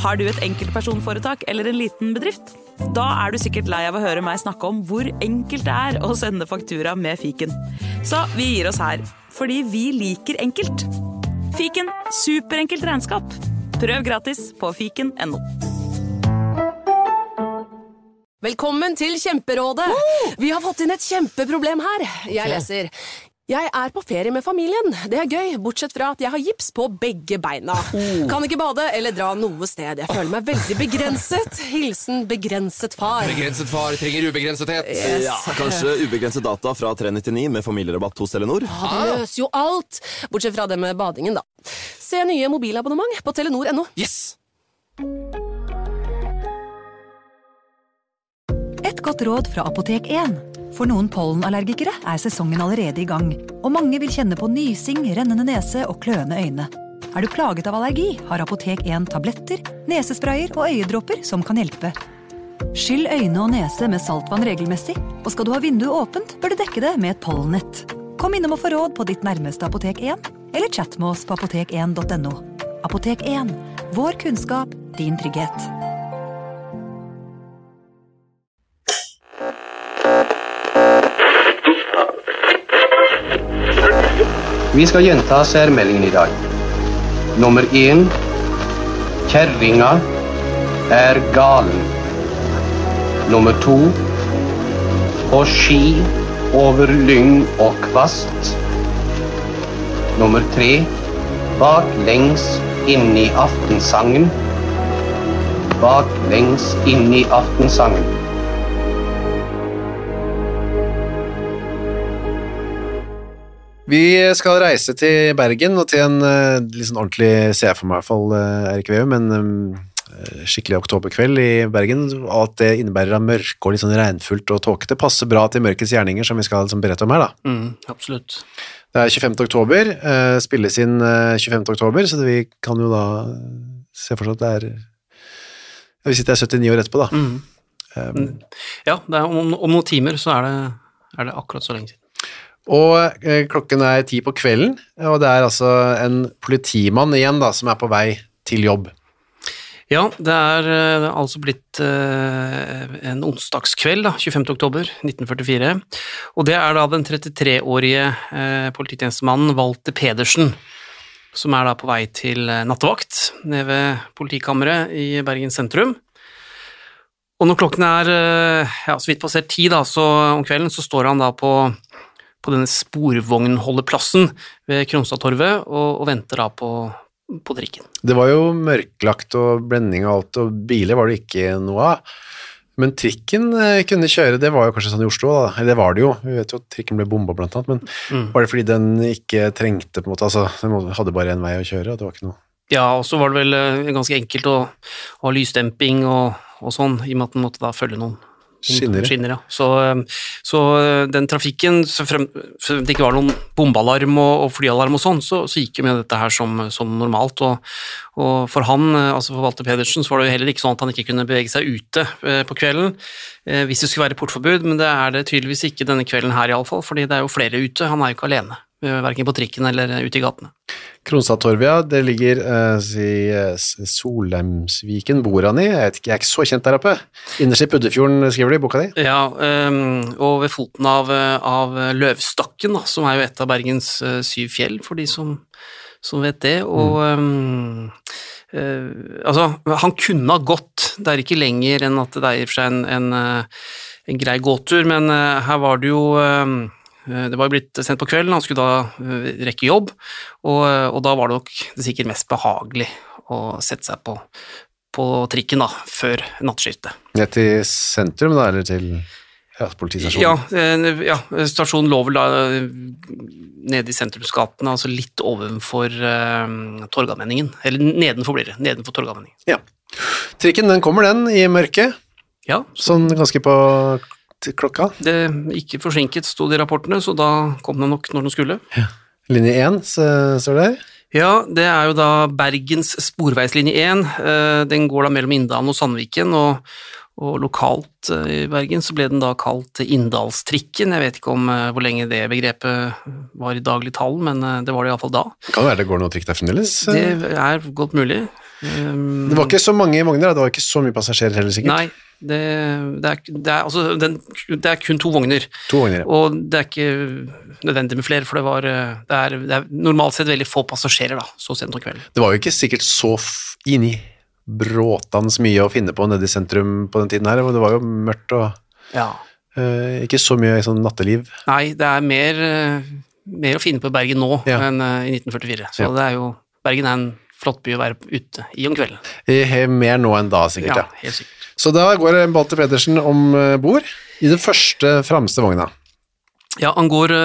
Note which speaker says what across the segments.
Speaker 1: Har du et enkeltpersonforetak eller en liten bedrift? Da du sikkert lei av å høre meg snakke om hvor enkelt det å sende faktura med fiken. Så vi gir oss her, fordi vi liker enkelt. Fiken, superenkelt regnskap. Prøv gratis på fiken.no.
Speaker 2: Velkommen til Kjemperådet. Vi har fått inn et kjempeproblem her. Jeg leser: Jeg på ferie med familien. Det gøy, bortsett fra at jeg har gips på begge beina. Kan ikke bade eller dra noe sted. Jeg føler meg veldig begrenset. Hilsen begrenset far.
Speaker 3: Begrenset far trenger ubegrensethet.
Speaker 2: Yes.
Speaker 4: Ja, kanskje ubegrenset data fra 399 med familierabatt hos Telenor?
Speaker 2: Ja, det løser jo alt. Bortsett fra det med badingen, da. Se nye mobilabonnement på telenor.no.
Speaker 3: Yes!
Speaker 5: Et godt råd fra Apotek 1. For noen pollenallergikere sesongen allerede i gang, og mange vil kjenne på nysing, rennende nese og kløende øyne. Du plaget av allergi, har Apotek 1 tabletter, nesesprayer og øyedråper som kan hjelpe. Skyll øyne og nese med saltvann regelmessig, og skal du ha vinduet åpent, bør du dekke det med et pollennett. Kom innom og få råd på ditt nærmeste Apotek 1, eller chat med oss på apotek1.no. Apotek 1. Vår kunnskap, din trygghet.
Speaker 6: Vi skal gjenta særmeldingen i dag. Nummer 1. Kjerringa galen. Nummer 2. På ski over lyng og kvast. Nummer 3. Baklengs inn i aftensangen. Baklengs inn i aftensangen.
Speaker 7: Vi skal reise til Bergen og til en litt sånn ordentlig, ser jeg for meg i hvert fall, Erik Veum, en skikkelig oktoberkveld i Bergen, og at det innebærer av mørke og litt sånn regnfullt og tåkete, passer bra til mørkets gjerninger som vi skal liksom berette om her da.
Speaker 8: Absolutt.
Speaker 7: Det 25. oktober, spilles inn 25. oktober, så vi kan jo da se for seg at vi sitter 79 år etterpå da.
Speaker 8: Ja, om noen timer så er det akkurat så lenge siden.
Speaker 7: Og klokken 10 på kvelden, og det altså en politimann igjen da, som på vei til jobb.
Speaker 8: Ja, det altså blitt en onsdagskveld da, 25. oktober 1944, og det da den 33-årige polititjenestemannen Walter Pedersen, som da på vei til nattevakt nede ved politikammeret i Bergen sentrum. Og når klokken så vidt passert 10 da, så om kvelden, så står han da på denne sporvognholdeplassen ved Kronstadtorvet og venter da på trikken. Det
Speaker 7: var jo mørklagt og blending og alt, og biler var det ikke noe av. Men trikken kunne kjøre, det var jo kanskje sånn i Oslo da. Det var det jo, vi vet jo at trikken ble bombet blant annet, men var det fordi den ikke trengte på en måte, altså den hadde bare en vei å kjøre, og det var ikke noe. Ja,
Speaker 8: og så var det vel ganske enkelt å ha lysdemping og sånn, i og med at den måtte da følge noen skinner, ja. Så den trafikken, så frem det ikke var noen bombealarm og flyalarm og sånn, så gikk jo med dette her som normalt, og for han, altså for Walter Pedersen, så var det jo heller ikke sånn at han ikke kunne bevege seg ute på kvelden, hvis det skulle være portforbud, men det det tydeligvis ikke denne kvelden her i alle fall, fordi det jo flere ute, han jo ikke alene, hverken på trikken eller ute i gatene.
Speaker 7: Kronstadtorvet, det ligger Solheimsviken, bor han i? Jeg er ikke så kjent der oppe. Innerst i Puddefjorden, skriver du i boka di?
Speaker 8: Ja, og ved foten av Løvstakken, da, som jo et av Bergens 7 fjell, for de som vet det, og altså, han kunne ha gått, det ikke lenger enn at det i og for seg en grei gåtur, men her var det jo det var jo blitt sendt på kvelden, han skulle da rekke jobb, og da var det nok det sikkert mest behagelig å sette seg på trikken da, før nattskiftet.
Speaker 7: Ned til sentrum da, eller til politistasjonen?
Speaker 8: Ja, stasjonen lå vel da nede i sentrumsgatene, altså litt ovenfor Torgallmenningen, eller nedenfor blir det, nedenfor Torgallmenningen.
Speaker 7: Ja, trikken den kommer i mørket,
Speaker 8: ja.
Speaker 7: Sånn ganske på klokka?
Speaker 8: Det ikke forsinket, stod det i rapportene, så da kom den nok når den skulle.
Speaker 7: Ja. Linje 1, står det her?
Speaker 8: Ja, det jo da Bergens sporveislinje 1. Den går da mellom Inndalen og Sandviken, og lokalt i Bergen så ble den da kalt Inndalstrikken. Jeg vet ikke om hvor lenge det begrepet var i daglig tall, men det var det i hvert fall da.
Speaker 7: Kan det være det går noe trikk der fremdeles?
Speaker 8: Det godt mulig.
Speaker 7: Det var ikke så mange vogner, det var ikke så mye passasjerer heller sikkert.
Speaker 8: Nei, det er kun 2 vogner.
Speaker 7: 2 vogner, ja.
Speaker 8: Og det er ikke nødvendig med flere, for det er normalt sett veldig få passasjerer da, så sent om kvelden.
Speaker 7: Det var jo ikke sikkert så inni bråtans mye å finne på nede i sentrum på den tiden her, og det var jo mørkt og ikke så mye sånn natteliv.
Speaker 8: Nei, det er mer å finne på Bergen nå enn i 1944, så det er jo, Bergen er en flott by å være ute i om kvelden.
Speaker 7: Mer nå enn da, sikkert,
Speaker 8: ja. Helt sikkert.
Speaker 7: Så da går Walter Pedersen om bord i den første fremste vogna.
Speaker 8: Ja, han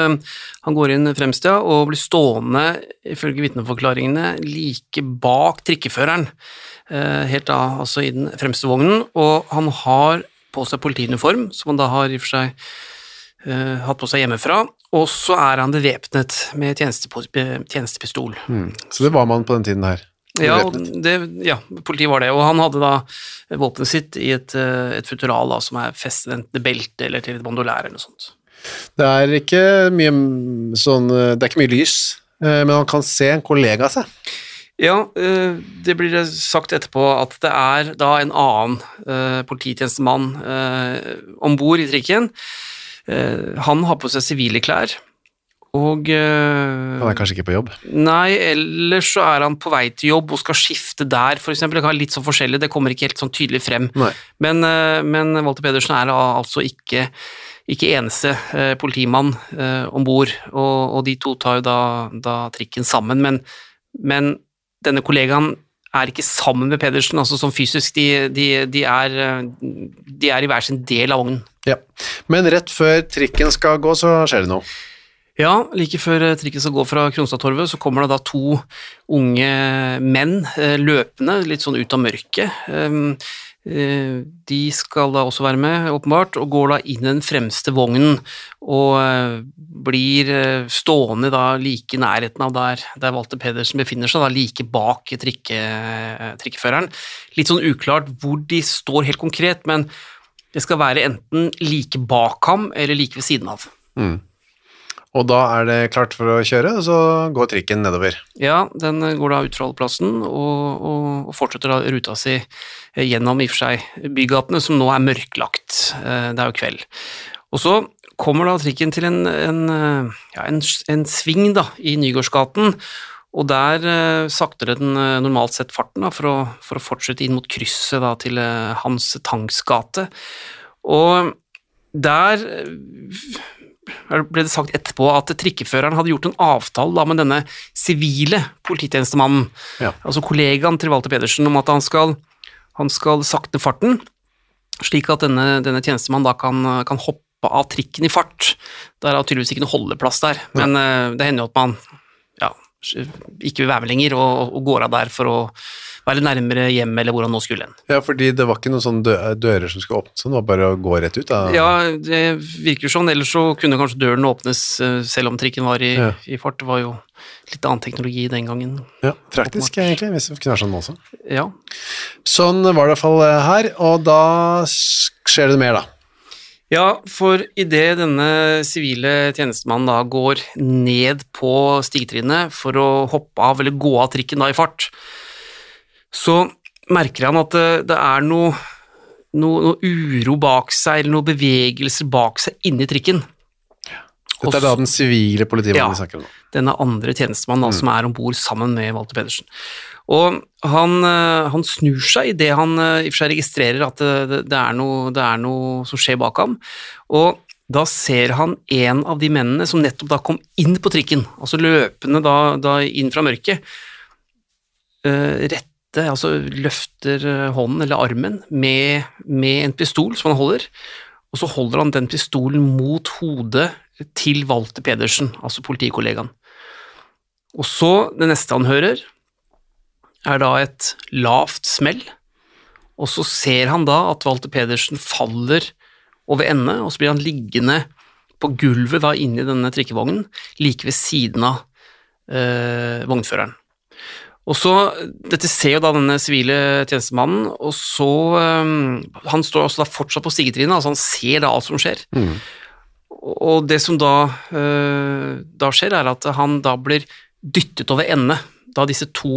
Speaker 8: går inn fremst, ja, og blir stående, ifølge vitneforklaringene, like bak trikkeføreren, helt da, altså i den fremste vognen, og han har på seg politiuniform, som han da har i og for seg hatt på seg hjemmefra, og så er han bevæpnet med tjenestepistol.
Speaker 7: Så det var man på den tiden her?
Speaker 8: Ja, politiet var det, og han hadde da våpenet sitt i et futural da, som er festet enten til belte eller til et bandolær eller noe sånt.
Speaker 7: Det er ikke mye sånn, det er ikke mye lys, men han kan se en kollega seg.
Speaker 8: Ja, det blir sagt etterpå at det er da en annen polititjenestemann ombord i trikken. Han har på seg sivile klær, og
Speaker 7: han er kanskje ikke på jobb?
Speaker 8: Nei, ellers så er han på vei til jobb og skal skifte der, for eksempel. Det kan være litt sånn forskjellig, det kommer ikke helt sånn tydelig frem. Men Walter Pedersen er altså ikke eneste politimann ombord, og de to tar jo da trikken sammen, men denne kollegaen er ikke sammen med Pedersen, altså som fysisk, de er i hver sin del av vognen.
Speaker 7: Ja, men rett før trikken skal gå, så skjer det noe.
Speaker 8: Ja, like før trikken skal gå fra Kronstadtorvet, så kommer det da 2 unge menn løpende, litt sånn ut av mørket. De skal da også være med, åpenbart, og går da inn i den fremste vognen, og blir stående da like i nærheten av der Walter Pedersen befinner seg, da like bak trikkeføreren. Litt sånn uklart hvor de står helt konkret, men det skal være enten like bak ham, eller like ved siden av.
Speaker 7: Og da er det klart for å kjøre, og så går trikken nedover.
Speaker 8: Ja, den går da ut fra holdeplassen, og fortsetter da ruta si gjennom i og for seg bygatene, som nå er mørklagt. Det er jo kveld. Og så kommer da trikken til en sving da, i Nygårdsgaten, og der sakter den normalt sett farten da, for å fortsette inn mot krysset da, til Hans Tangs gate. Og der ble det sagt etterpå at trikkeføreren hadde gjort en avtale da, med denne sivile polititjenestemannen, altså kollegaen til Walter Pedersen, om at han skal sakte farten, slik at denne tjenestemannen da kan hoppe av trikken i fart. Det er tydeligvis ikke noe holdeplass der, men det hender jo at man ikke vil være med lenger og går av der for å være nærmere hjem, eller hvor han nå skulle hen. Ja,
Speaker 7: fordi det var ikke noen sånne dører som skulle åpnes, så det var bare å gå rett ut da.
Speaker 8: Ja, det virker sånn, ellers så kunne kanskje døren åpnes selv om trikken var i fart. Det var jo litt annen teknologi den gangen.
Speaker 7: Ja, praktisk egentlig, hvis det kunne være sånn også.
Speaker 8: Ja.
Speaker 7: Sånn var det i hvert fall her, og da skjer det mer da.
Speaker 8: Ja, for i det denne sivile tjenestemannen da går ned på stigetrinnet for å hoppe av eller gå av trikken da i fart, så merker han at det er noe uro bak seg, eller noen bevegelser bak seg inni trikken.
Speaker 7: Dette er da den sivile politimannen vi snakker om.
Speaker 8: Denne andre tjenestemannen da, som er ombord sammen med Walter Pedersen. Og han snur seg i det han i og for seg registrerer at det er noe som skjer bak ham, og da ser han en av de mennene som nettopp da kom inn på trikken, altså løpende da inn fra mørket, altså løfter hånden eller armen med en pistol som han holder, og så holder han den pistolen mot hodet til Walter Pedersen, altså politikollegaen. Og så, det neste han hører, er da et lavt smell, og så ser han da at Walter Pedersen faller over ende, og så blir han liggende på gulvet da inne i denne trikkevognen, like ved siden av vognføreren. Og så, dette ser jo da denne sivile tjenestemannen, og så, han står også da fortsatt på stigetrinnet, altså han ser da alt som skjer. Og det som da skjer er at han da blir dyttet over ende, da disse 2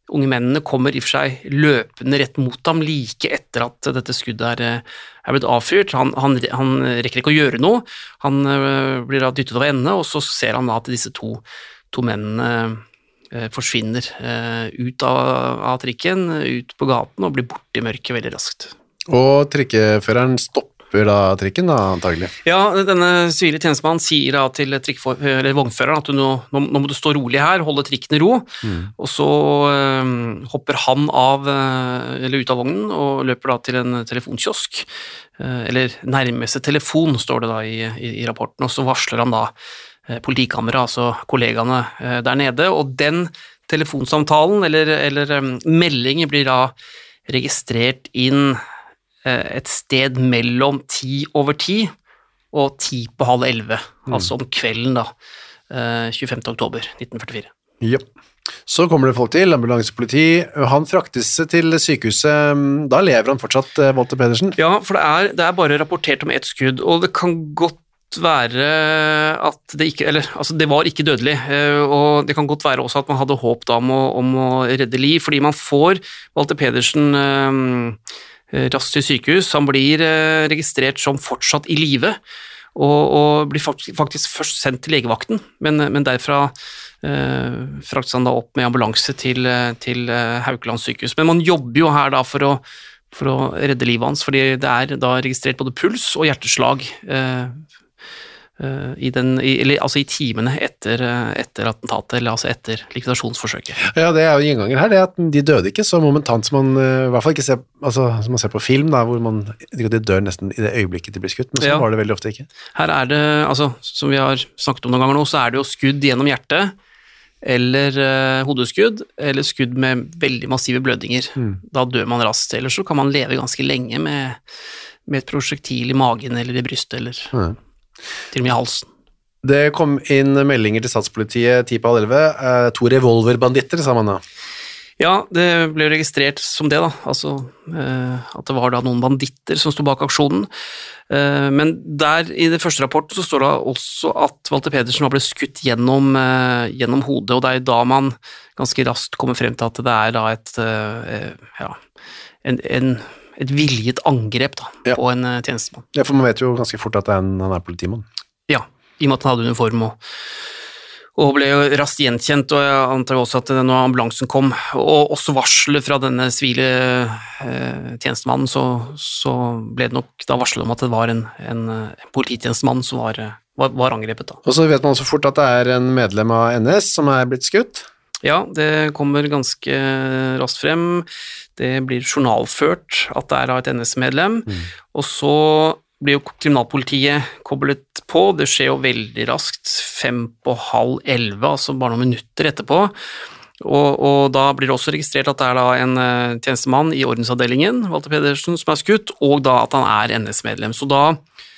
Speaker 8: unge mennene kommer i og for seg løpende rett mot ham like etter at dette skuddet er blitt avfyrt. Han rekker ikke å gjøre noe, han blir da dyttet over ende, og så ser han da at disse to mennene forsvinner ut av trikken, ut på gaten og blir borte i mørket veldig raskt.
Speaker 7: Og trikkeføreren stopper da trikken da, antagelig.
Speaker 8: Ja, denne sivile tjenestemannen sier da til vognføreren at nå må du stå rolig her, holde trikken i ro, og så hopper han ut av vognen og løper da til en telefonkiosk, eller nærmeste telefon står det da i rapporten, og så varsler han da politikammeret, altså kollegaene der nede, og den telefonsamtalen eller meldingen blir da registrert inn et sted mellom 10:10 og 10:30, altså om kvelden da, 25. oktober 1944.
Speaker 7: Ja. Så kommer det folk til, ambulansepoliti, han fraktes til sykehuset, da lever han fortsatt, Walter Pedersen?
Speaker 8: Ja, for det er bare rapportert om ett skudd, og det kan godt være at det ikke, det var ikke dødelig, og det kan godt være også at man hadde håp da om å redde liv, fordi man får Walter Pedersen raskt til sykehus, han blir registrert som fortsatt i live, og blir faktisk først sendt til legevakten, men derfra fraktes han da opp med ambulanse til Haukeland sykehus. Men man jobber jo her da for å redde livet hans, fordi det er da registrert både puls og hjerteslag i timene etter attentatet, eller altså etter likvidasjonsforsøket.
Speaker 7: Ja, det er jo gjenganger her, det at de døde ikke så momentant som man i hvert fall ikke ser, som man ser på film, da, hvor de dør nesten i det øyeblikket de blir skutt, men så var det veldig ofte ikke.
Speaker 8: Her er det, som vi har snakket om noen ganger nå, så er det jo skudd gjennom hjertet, eller hodeskudd, eller skudd med veldig massive blødninger. Da dør man raskt, eller så kan man leve ganske lenge med et prosjektil i magen, eller i brystet, eller til og med i halsen.
Speaker 7: Det kom inn meldinger til statspolitiet 10:11, 2 revolverbanditter, sa man da.
Speaker 8: Ja, det ble registrert som det da, at det var da noen banditter som stod bak aksjonen, men der i det første rapporten så står det også at Walter Pedersen ble skutt gjennom hodet, og det er da man ganske raskt kommer frem til at det er da et viljet angrep da, på en tjenestemann.
Speaker 7: Ja, for man vet jo ganske fort at han er politimann.
Speaker 8: Ja, i og med at han hadde uniform og ble jo raskt gjenkjent, og jeg antar også at når ambulansen kom, og også varslet fra denne sivile tjenestemannen, så ble det nok da varslet om at det var en polititjenestemann som var angrepet da.
Speaker 7: Og så vet man også fort at det er en medlem av NS som er blitt skutt.
Speaker 8: Ja, det kommer ganske raskt frem. Det blir journalført at det er et NS-medlem, og så blir jo kriminalpolitiet koblet på. Det skjer jo veldig raskt, 10:05, altså bare noen minutter etterpå, og da blir det også registrert at det er da en tjenestemann i ordensavdelingen, Walter Pedersen, som er skutt, og da at han er NS-medlem. Så da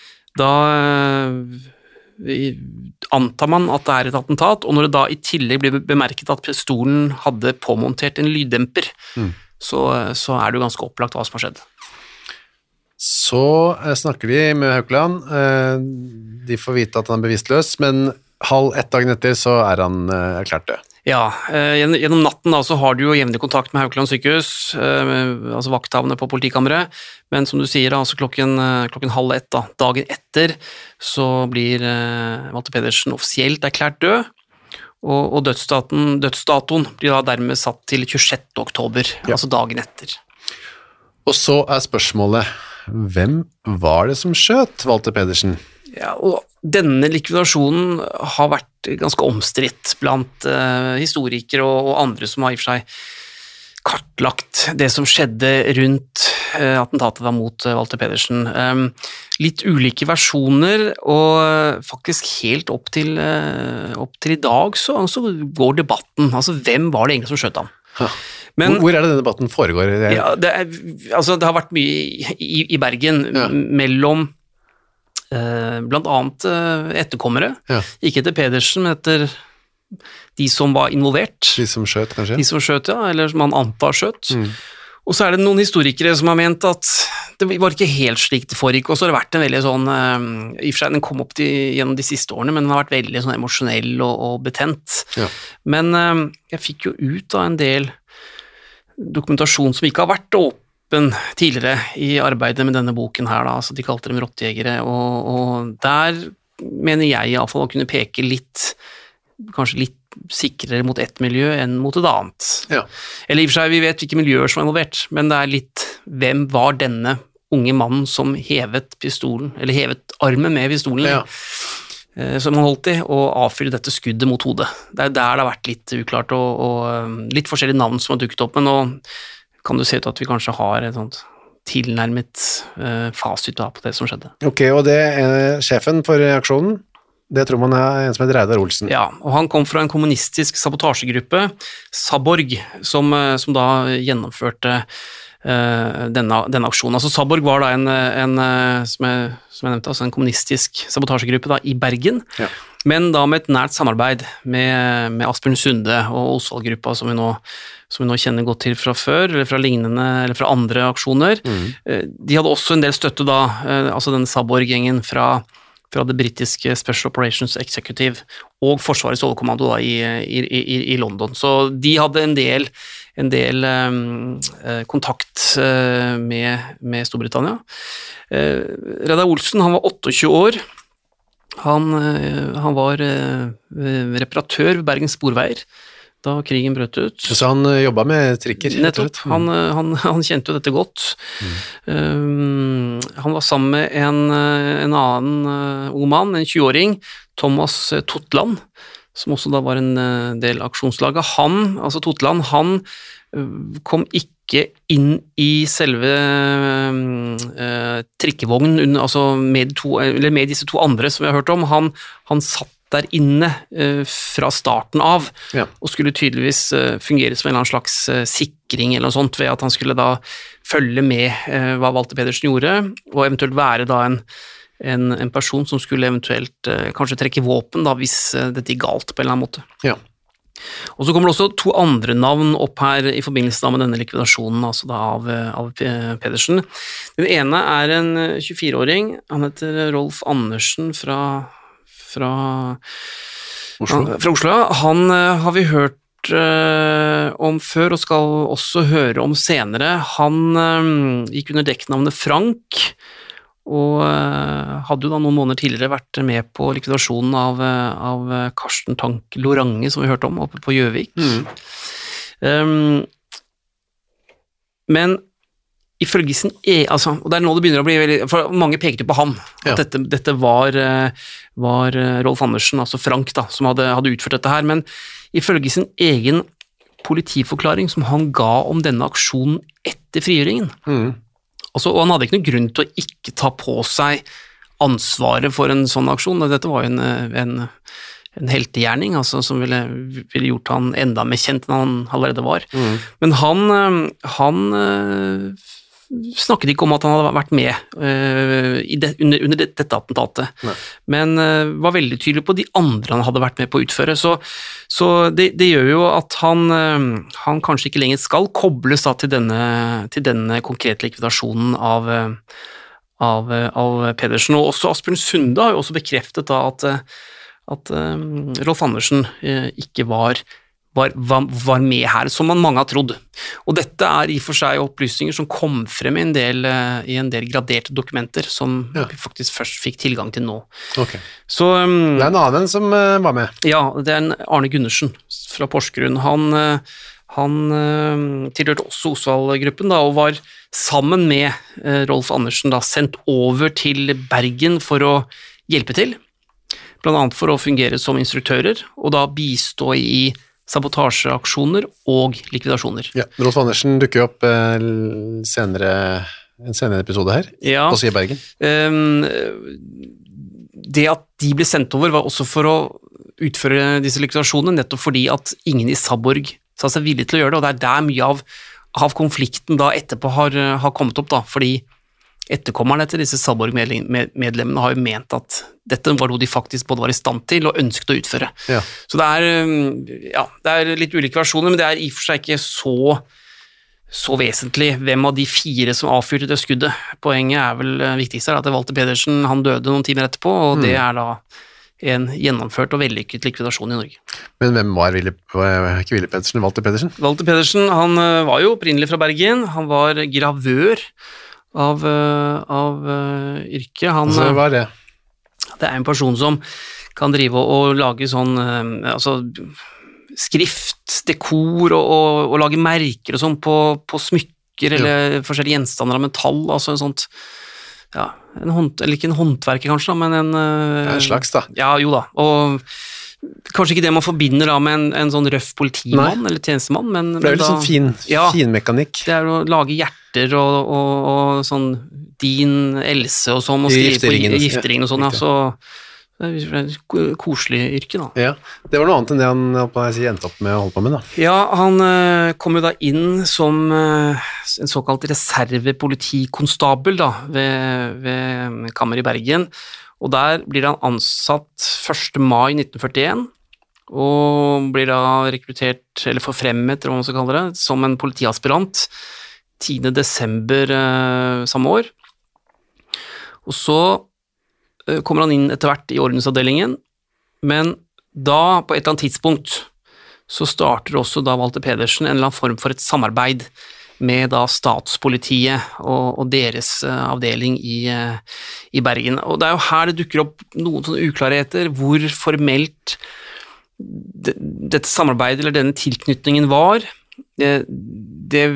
Speaker 8: antar man at det er et attentat, og når det da i tillegg blir bemerket at pistolen hadde påmontert en lyddemper, så er det jo ganske opplagt hva som har skjedd.
Speaker 7: Så snakker de med Haukeland, de får vite at han er bevisstløs, men 12:30 dagen etter så er han erklært død. Ja,
Speaker 8: gjennom natten da, så har du jo jevnlig kontakt med Haukeland sykehus, altså vakthavende på politikammeret, men som du sier, altså klokken 12:30 da, dagen etter, så blir Walter Pedersen offisielt erklært død, og dødsdatoen blir da dermed satt til 26. oktober, altså dagen etter.
Speaker 7: Og så er spørsmålet, hvem var det som skjøt Walter Pedersen?
Speaker 8: Ja, og denne likvidasjonen har vært ganske omstridt blant historikere og andre som har i og for seg kartlagt det som skjedde rundt attentatet mot Walter Pedersen. Litt ulike versjoner, og faktisk helt opp til i dag så går debatten, altså hvem var det egentlig som skjøt ham?
Speaker 7: Men, hvor er det denne debatten foregår?
Speaker 8: Ja, det har vært mye i Bergen mellom blant annet etterkommere, ikke etter Pedersen, men etter de som var involvert.
Speaker 7: De som skjøt, kanskje? De
Speaker 8: som skjøt, ja, eller som man antar skjøt. Og så er det noen historikere som har ment at det var ikke helt slik det foregikk, og så har det vært en veldig sånn, i og for seg den kom opp gjennom de siste årene, men den har vært veldig sånn emosjonell og betent. Ja. Men jeg fikk jo ut av en del dokumentasjon som ikke har vært åpen tidligere i arbeidet med denne boken her, da, altså de kalte dem rottejegere, og der mener jeg i alle fall å kunne peke litt, kanskje litt sikrere mot ett miljø enn mot et annet.
Speaker 7: Ja.
Speaker 8: Eller i og for seg, vi vet hvilke miljøer som er involvert, men det er litt, hvem var denne unge mannen som hevet pistolen, eller hevet armen med pistolen, som han holdt i, og avfyrte dette skuddet mot hodet. Det er der det har vært litt uklart, og litt forskjellige navn som har dukket opp, men nå kan du se ut at vi kanskje har et sånt tilnærmet fasit på det som skjedde.
Speaker 7: Ok, og det er sjefen for aksjonen? Det tror man er en som heter Reidar Olsen.
Speaker 8: Ja, og han kom fra en kommunistisk sabotasjegruppe, Saborg, som da gjennomførte denne aksjonen. Altså Saborg var da som jeg nevnte, altså en kommunistisk sabotasjegruppe da, i Bergen, men da med et nært samarbeid med Asbjørn Sunde og Osvald-gruppa, som vi nå kjenner godt til fra før, eller fra lignende, eller fra andre aksjoner. De hadde også en del støtte da, altså denne Saborg-gjengen fra det britiske Special Operations Executive og Forsvarets overkommando da, i London. Så de hadde en del kontakt med Storbritannia. Reidar Olsen, han var 28 år. Han var reparatør ved Bergens Sporveier da krigen brøt ut.
Speaker 7: Så han jobbet med trikker?
Speaker 8: Nettopp. Han kjente jo dette godt. Han var sammen med en annen ung mann, en 20-åring, Thomas Totland, som også da var en del aksjonslaget. Altså Totland, han kom ikke inn i selve trikkevognen, altså med disse to andre som vi har hørt om. Han satt der inne fra starten av, og skulle tydeligvis fungere som en eller annen slags sikring eller noe sånt, ved at han skulle da følge med hva Walter Pedersen gjorde, og eventuelt være da en person som skulle eventuelt kanskje trekke våpen da, hvis dette gikk galt på en eller annen måte.
Speaker 7: Ja.
Speaker 8: Og så kommer det også to andre navn opp her i forbindelse med denne likvidasjonen altså da av Pedersen. Den ene er en 24-åring, han heter Rolf Andersen fra Oslo. Han har vi hørt om før og skal også høre om senere. Han gikk under dekknavnet Frank og hadde jo da noen måneder tidligere vært med på likvidasjonen av Karsten Tank Lorange, som vi hørte om oppe på Gjøvik. Men ifølge sin og det er nå det begynner å bli veldig, for mange pekte på han, at dette var Rolf Andersen, altså Frank da, som hadde utført dette her, men ifølge sin egen politiforklaring som han ga om denne aksjonen etter frigjøringen, og han hadde ikke noen grunn til å ikke ta på seg ansvaret for en sånn aksjon, dette var jo en heltegjerning, altså, som ville gjort han enda mer kjent enn han allerede var. Men han snakket ikke om at han hadde vært med under dette attentatet, men var veldig tydelig på de andre han hadde vært med på å utføre, så det gjør jo at han kanskje ikke lenger skal kobles da, til denne konkrete likvidasjonen av Pedersen, og også Asbjørn Sunde har jo også bekreftet da at Rolf Andersen ikke var med her, som mange har trodd. Og dette er i for seg opplysninger som kom frem i en del graderte dokumenter, som vi faktisk først fikk tilgang til nå.
Speaker 7: Okay.
Speaker 8: Så,
Speaker 7: det er en annen som var med?
Speaker 8: Ja, det er en Arne Gundersen fra Porsgrunn. Han tilhørte også Osvald-gruppen da, og var sammen med Rolf Andersen da, sendt over til Bergen for å hjelpe til, blant annet for å fungere som instruktører, og da bistå i sabotasjeaksjoner og likvidasjoner. Ja,
Speaker 7: Rolf Andersen dukker jo opp en senere episode her, på Sia Bergen.
Speaker 8: Det at de ble sendt over var også for å utføre disse likvidasjonene, nettopp fordi at ingen i Saborg sa seg villig til å gjøre det, og det er der mye av konflikten da etterpå har kommet opp, da, fordi etterkommerne til disse Saborg-medlemmene har jo ment at dette var noe de faktisk både var i stand til og ønsket å utføre. Ja. Så det er litt ulike versjoner, men det er i og for seg ikke så vesentlig hvem av de 4 som avfyrte det skuddet. Poenget er vel viktigst at Walter Pedersen, han døde noen timer etterpå, og det er da en gjennomført og vellykket likvidasjon i Norge.
Speaker 7: Men hvem var ikke Willy Pedersen, Walter Pedersen?
Speaker 8: Walter Pedersen, han var jo opprinnelig fra Bergen, han var gravør av yrke.
Speaker 7: Altså, hva er det?
Speaker 8: Det er en person som kan drive og lage sånn, altså skrift, dekor og lage merker og sånn på smykker eller forskjellige gjenstander av metall, altså en sånt, ja, eller ikke en håndverker kanskje da, men en
Speaker 7: slags da.
Speaker 8: Ja, jo da, og kanskje ikke det man forbinder da med en sånn røff politimann eller tjenestemann, men
Speaker 7: for det er vel sånn fin mekanikk.
Speaker 8: Det er å lage hjerter og sånn din Else og sånn, og skrive på gifteringen og sånn, ja, så det er et koselig yrke da.
Speaker 7: Ja, det var noe annet enn det han endte opp med å holde på med da.
Speaker 8: Ja, han kom jo da inn som en såkalt reservepolitikonstabel da, ved Kammer i Bergen, og der blir han ansatt 1. mai 1941, og blir da rekruttert, eller forfremmet, eller hva man skal kalle det, som en politiaspirant 10. desember samme år. Og så kommer han inn etter hvert i ordensavdelingen, men da, på et eller annet tidspunkt, så starter også da Walter Pedersen en eller annen form for et samarbeid med da statspolitiet og deres avdeling i Bergen. Og det er jo her det dukker opp noen sånne uklarheter, hvor formelt dette samarbeidet eller denne tilknytningen var. Det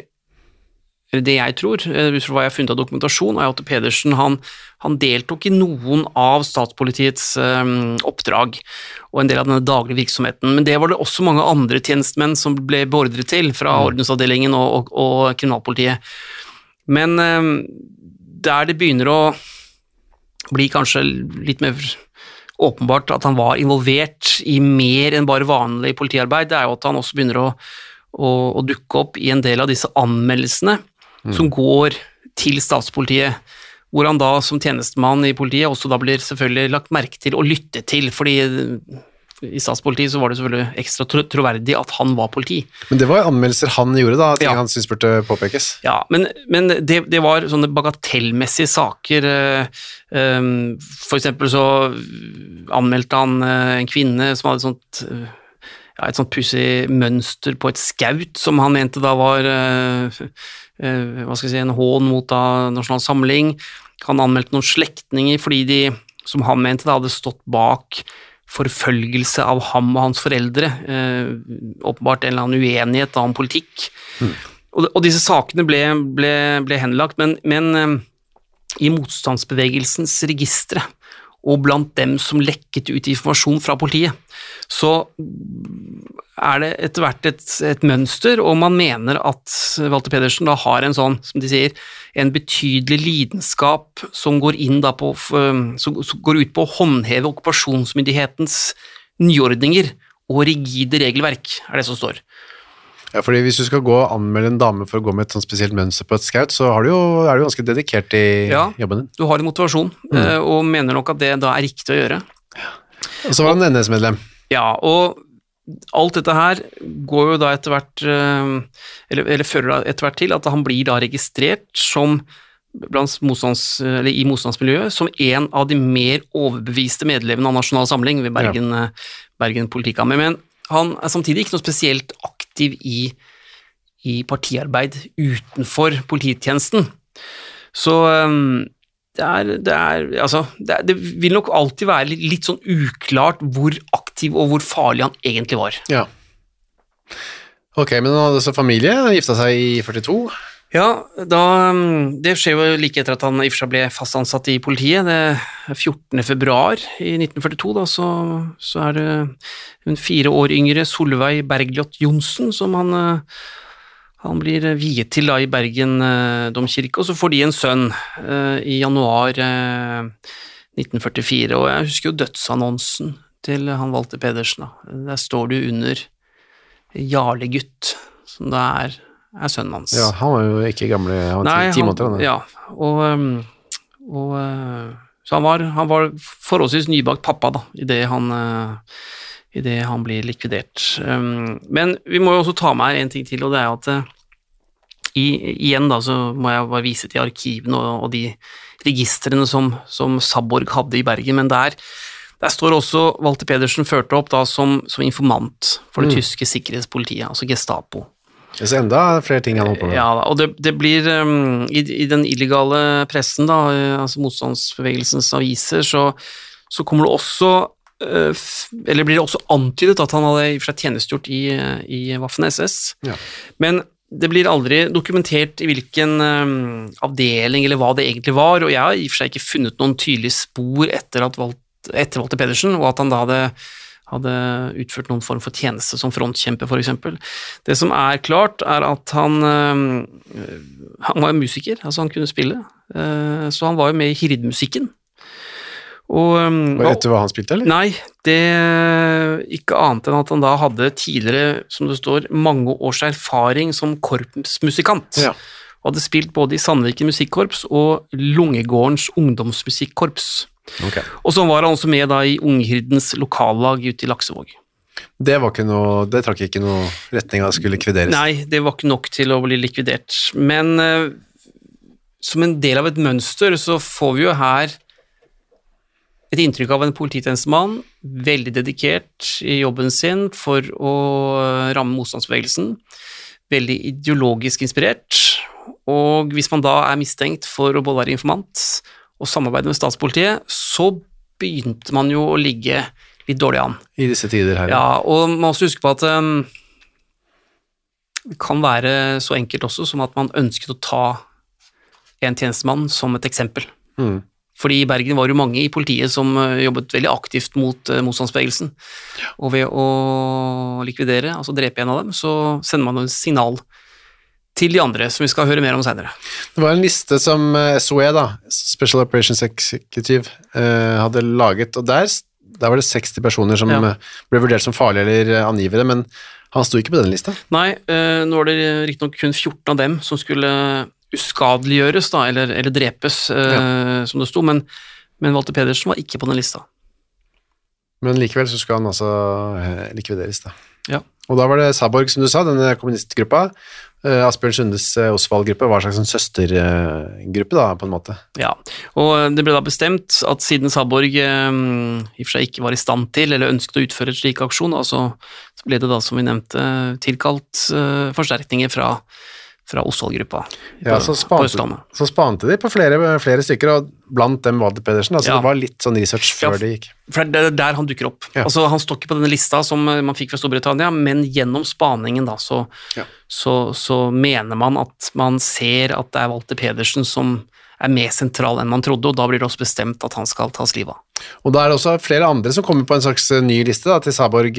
Speaker 8: jeg tror, ut fra hva jeg har funnet av dokumentasjon, er at Pedersen, han deltok i noen av statspolitiets oppdrag og en del av denne daglige virksomheten, men det var det også mange andre tjenestemenn som ble beordret til fra ordensavdelingen og kriminalpolitiet. Men der det begynner å bli kanskje litt mer åpenbart at han var involvert i mer enn bare vanlig politiarbeid, det er jo at han også begynner å dukke opp i en del av disse anmeldelsene som går til statspolitiet, hvor han da som tjenestemann i politiet også da blir selvfølgelig lagt merke til og lytte til, fordi i statspolitiet så var det selvfølgelig ekstra troverdig at han var politi. Men
Speaker 7: det var anmeldelser han gjorde da, ting han synes burde påpekes.
Speaker 8: Ja, men det var sånne bagatellmessige saker, for eksempel så anmeldte han en kvinne som hadde et sånt pussig mønster på et skaut, som han mente da var en hån mot da Nasjonal Samling. Han anmeldte noen slektninger fordi de, som han mente da, hadde stått bak forfølgelse av ham og hans foreldre, åpenbart en eller annen uenighet om politikk. Og disse sakene ble henlagt, men i motstandsbevegelsens registre, og blant dem som lekket ut informasjon fra politiet, så er det etter hvert et mønster, og man mener at Walter Pedersen da har en sånn, som de sier, en betydelig lidenskap som går inn da som går ut på å håndheve okkupasjonsmyndighetens nyordninger og rigide regelverk, er det som står.
Speaker 7: Ja, fordi hvis du skal gå og anmelde en dame for å gå med et sånt spesielt mønster på et skaut, så er du ganske dedikert i jobben din.
Speaker 8: Ja, du har en motivasjon, og mener nok at det da er riktig å gjøre.
Speaker 7: Og så var han NS-medlem.
Speaker 8: Ja, og alt dette her går jo da etter hvert, eller fører da etter hvert til at han blir da registrert som i motstandsmiljøet som en av de mer overbeviste medlemmene av Nasjonal Samling ved Bergen politikammer, men han er samtidig ikke noe spesielt aktiv i partiarbeid utenfor polititjenesten. Så det vil nok alltid være litt sånn uklart hvor aktiv og hvor farlig han egentlig var.
Speaker 7: Ja. Ok, men han hadde så familie, han gifta seg i 42?
Speaker 8: Ja, det skjer jo like etter at han i og for seg ble fast ansatt i politiet. Det er 14. februar i 1942, da, så er det en 4 år yngre Solveig Bergljot Johnsen som han blir viet til da i Bergen domkirke, og så får de en sønn i januar 1944, og jeg husker jo dødsannonsen til han Walter Pedersen. Da. Der står du under Jarlegutt, som det er sønnen hans.
Speaker 7: Ja, han var jo ikke gamle, han var 10 måneder.
Speaker 8: Ja, så han var forholdsvis nybakt pappa da, i det han blir likvidert. Men vi må jo også ta med en ting til, og det er at igjen da, så må jeg bare vise til arkivene og de registrene som Saborg hadde i Bergen, men der Der står også Walter Pedersen førte opp da som informant for det tyske sikkerhetspolitiet, altså Gestapo.
Speaker 7: Det er enda flere ting han holder på med.
Speaker 8: Ja, og det blir i den illegale pressen da, altså motstandsbevegelsens aviser, så kommer det også, eller blir det også antydet at han hadde i og for seg tjenestgjort i Waffen-SS. Ja. Men det blir aldri dokumentert i hvilken avdeling eller hva det egentlig var, og jeg har i og for seg ikke funnet noen tydelige spor etter Walter Pedersen, og at han da hadde utført noen form for tjeneste som frontkjempe, for eksempel. Det som er klart, er at han var musiker, altså han kunne spille, så han var jo med i Hirid-musikken.
Speaker 7: Vet du hva han spilte, eller?
Speaker 8: Nei, det ikke annet enn at han da hadde tidligere, som det står, mange års erfaring som korpsmusikant. Ja. Og hadde spilt både i Sandviken musikkorps og Lungegårdens ungdomsmusikkorps. Okay. Og så var han også med da i Unghirdens lokallag ute i Laksevåg.
Speaker 7: Det trakk ikke noe retning av det skulle likvideres?
Speaker 8: Nei, det var ikke nok til å bli likvidert. Men som en del av et mønster så får vi jo her et inntrykk av en polititjenestemann, veldig dedikert i jobben sin for å ramme motstandsbevegelsen, veldig ideologisk inspirert, og hvis man da er mistenkt for å både være informant og samarbeide med statspolitiet, så begynte man jo å ligge litt dårlig an.
Speaker 7: I disse tider her.
Speaker 8: Ja, og man må også huske på at det kan være så enkelt også som at man ønsket å ta en tjenestemann som et eksempel. Fordi i Bergen var det jo mange i politiet som jobbet veldig aktivt mot motstandsbevegelsen. Og ved å likvidere, altså drepe en av dem, så sender man et signal til de andre, som vi skal høre mer om senere.
Speaker 7: Det var en liste som SOE, da, Special Operations Executive, hadde laget, og der var det 60 personer som ble vurdert som farlige eller angivere, men han sto ikke på denne lista.
Speaker 8: Nei, nå var det riktig nok kun 14 av dem som skulle uskadeliggjøres da, eller drepes, som det sto, men Walter Pedersen var ikke på den lista.
Speaker 7: Men likevel så skal han altså likvideres da.
Speaker 8: Ja.
Speaker 7: Og da var det Saborg, som du sa, denne kommunistgruppa, Asbjørn Sundes Osvald-gruppe var en slags søstergruppe da, på en måte.
Speaker 8: Ja, og det ble da bestemt at siden Saborg i og for seg ikke var i stand til, eller ønsket å utføre et slik aksjon, så ble det da, som vi nevnte, tilkalt forsterkninger fra Osvald-gruppa
Speaker 7: på Østlandet. Så spante de på flere stykker, og blant dem Walter Pedersen, altså det var litt sånn research før det gikk.
Speaker 8: For det er der han dukker opp. Ja. Altså han står ikke på denne lista som man fikk fra Storbritannia, men gjennom spaningen da, så mener man at man ser at det er Walter Pedersen som er mer sentral enn man trodde, og da blir det også bestemt at han skal tas livet av.
Speaker 7: Og da er det også flere andre som kommer på en slags ny liste da, til Saborg.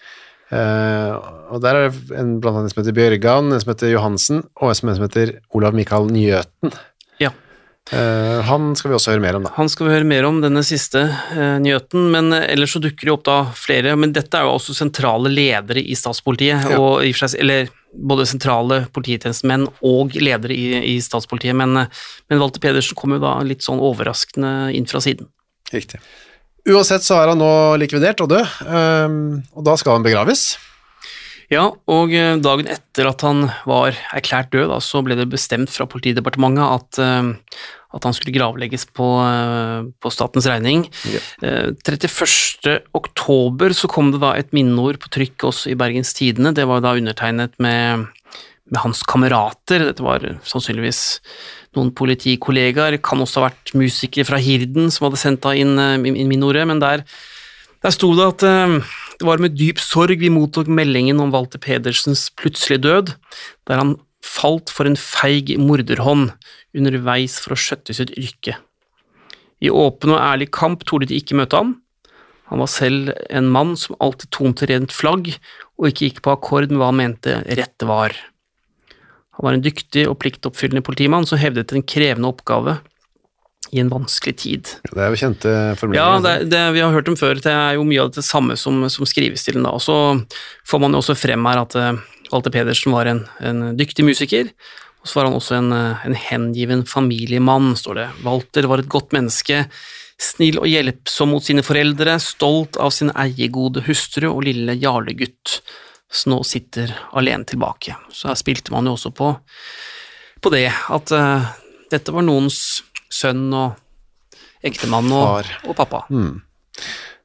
Speaker 7: Og der er det blant annet en som heter Bjørgan, en som heter Johansen, og en som heter Olav Mikael Njøten.
Speaker 8: Ja.
Speaker 7: Han skal vi også høre mer om da.
Speaker 8: Han skal vi høre mer om, denne siste Njøten, men ellers så dukker det opp da flere, men dette er jo også sentrale ledere i statspolitiet, og i og for seg, eller både sentrale polititjenestemenn og ledere i statspolitiet, men Walter Pedersen kom jo da litt sånn overraskende inn fra siden.
Speaker 7: Riktig. Uansett så er han nå likvidert og død, og da skal han begraves.
Speaker 8: Ja, og dagen etter at han var erklært død, da, så ble det bestemt fra politidepartementet at han skulle gravlegges på statens regning. Ja. 31. oktober så kom det da et minneord på trykk også i Bergens Tidende. Det var da undertegnet med hans kamerater. Dette var sannsynligvis noen politikollegaer, kan også ha vært musikere fra Hirden som hadde sendt da inn minneordet, men der sto det at det var med dyp sorg vi mottok meldingen om Walter Pedersens plutselige død, der han falt for en feig morderhånd underveis for å skjøtte sitt yrke. I åpen og ærlig kamp torde de ikke møte ham. Han var selv en mann som alltid tonte rent flagg, og ikke gikk på akkord med hva han mente rette var. Han var en dyktig og pliktoppfyllende politimann som hevdet en krevende oppgave i en vanskelig tid.
Speaker 7: Det er jo kjente formuleringer.
Speaker 8: Ja, vi har hørt dem før. Det er jo mye av det samme som skrives til den da. Og så får man jo også frem her at Walter Pedersen var en dyktig musiker, og så var han også en hengiven familiemann, står det. Walter var et godt menneske, snill og hjelpsom mot sine foreldre, stolt av sin eiegode hustru og lille jarlegutt, som nå sitter alene tilbake. Så her spilte man jo også på det, at dette var noens sønn og ektemann og pappa.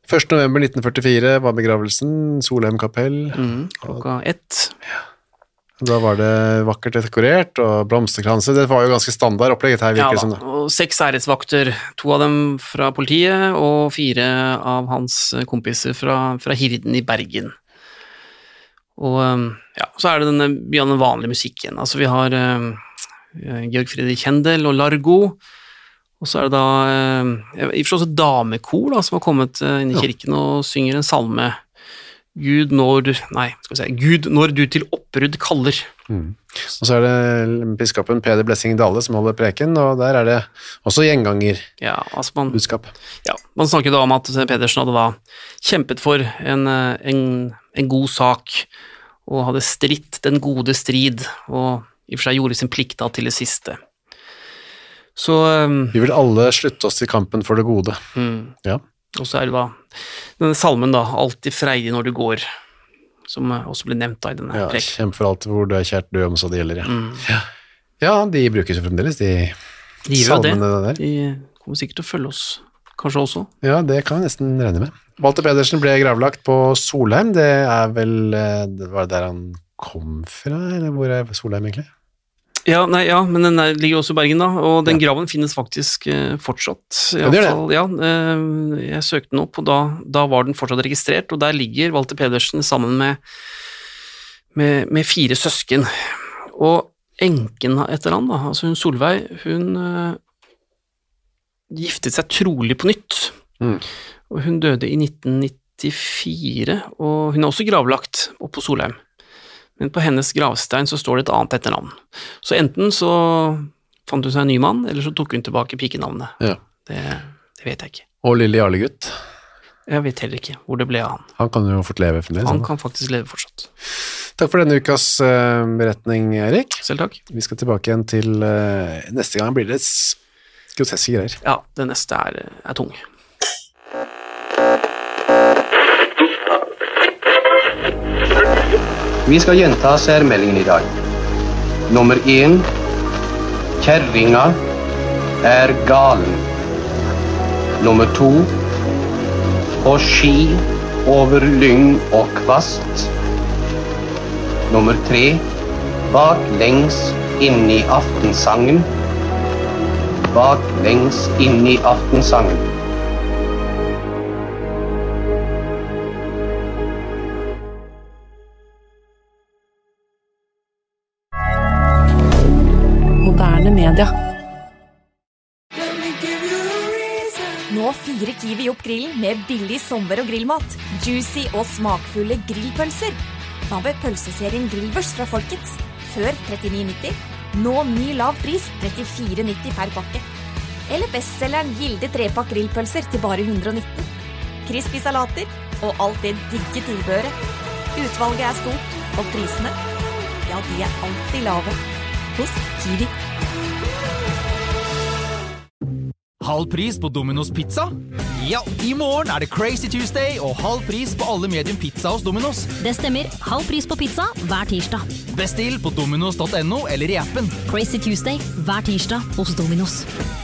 Speaker 7: 1. november 1944 var begravelsen, Solheim kapell.
Speaker 8: Klokka 1.
Speaker 7: Da var det vakkert dekorert, og blomsterkranser. Det var jo ganske standard opplegget her, virker det som.
Speaker 8: Og 6 æretsvakter, 2 av dem fra politiet, og 4 av hans kompiser fra Hirden i Bergen. Og så det mye av den vanlige musikken. Altså vi har Georg Friedrich Händel og Largo, og så det da i og for seg også damekor da, som har kommet inn i kirken og synger en salme. Gud når du til oppbrudd kaller.
Speaker 7: Og så det biskopen Peder Blessing Dalle som holder preken, og der det også gjenganger budskap.
Speaker 8: Man snakket da om at Pedersen hadde da kjempet for en god sak, og hadde stritt den gode strid, og i og for seg gjorde sin plikt da til det siste. Så
Speaker 7: vi vil alle slutte oss til kampen for det gode. Ja.
Speaker 8: Og så det da denne salmen da, alltid freidig når du går, som også ble nevnt da i denne prek.
Speaker 7: Kjempe for alt hvor du kjært død om så det gjelder, ja, de brukes jo fremdeles, de salmene der. De
Speaker 8: kommer sikkert til å følge oss, kanskje også.
Speaker 7: Ja, det kan vi nesten regne med. Walter Pedersen ble gravlagt på Solheim, det vel, det var der han kom fra, eller hvor Solheim egentlig?
Speaker 8: Ja, men den ligger også i Bergen da, og den graven finnes faktisk fortsatt. Jeg søkte den opp, og da var den fortsatt registrert, og der ligger Walter Pedersen sammen med 4 søsken. Og enken etter han da, altså hun Solveig, hun giftet seg trolig på nytt, og hun døde i 1994, og hun også gravlagt opp på Solheim. Men på hennes gravstein så står det et annet etternavn. Så enten så fant hun seg en ny mann, eller så tok hun tilbake pikenavnet.
Speaker 7: Ja.
Speaker 8: Det vet jeg ikke.
Speaker 7: Og Lille Jarlegutt?
Speaker 8: Jeg vet heller ikke hvor det ble av han.
Speaker 7: Han kan jo fort leve fremdeles.
Speaker 8: Han kan faktisk leve fortsatt.
Speaker 7: Takk for denne ukas beretning, Erik.
Speaker 8: Selv takk.
Speaker 7: Vi skal tilbake igjen til neste gang blir det groteske greier.
Speaker 8: Ja, det neste er tung.
Speaker 6: Vi skal gjenta særmeldingen i dag. Nummer 1. Kjerringa galen. Nummer 2. På ski over lyng og kvast. Nummer 3. Baklengs inn i aftensangen. Baklengs inn i aftensangen.
Speaker 2: Media.
Speaker 9: Nå fyrer Kiwi opp grillen med billig sommer- og grillmat. Juicy og smakfulle grillpølser. Hva med pølseserien Grillvers fra Folkets? Før 39,90. Nå ny lav pris 34,90 per pakke. Eller bestselgeren Gilde 3-pakk grillpølser til bare 119. Crispy salater og alt det digge tilbehøret. Utvalget stort, og prisene, ja, de alltid lave. Hos Kiwi.
Speaker 10: Halv pris på Domino's Pizza? Ja, i morgen det Crazy Tuesday og halv pris på alle medium pizza hos Domino's.
Speaker 11: Det stemmer. Halv pris på pizza hver tirsdag.
Speaker 10: Bestill på dominos.no eller i appen.
Speaker 11: Crazy Tuesday hver tirsdag hos Domino's.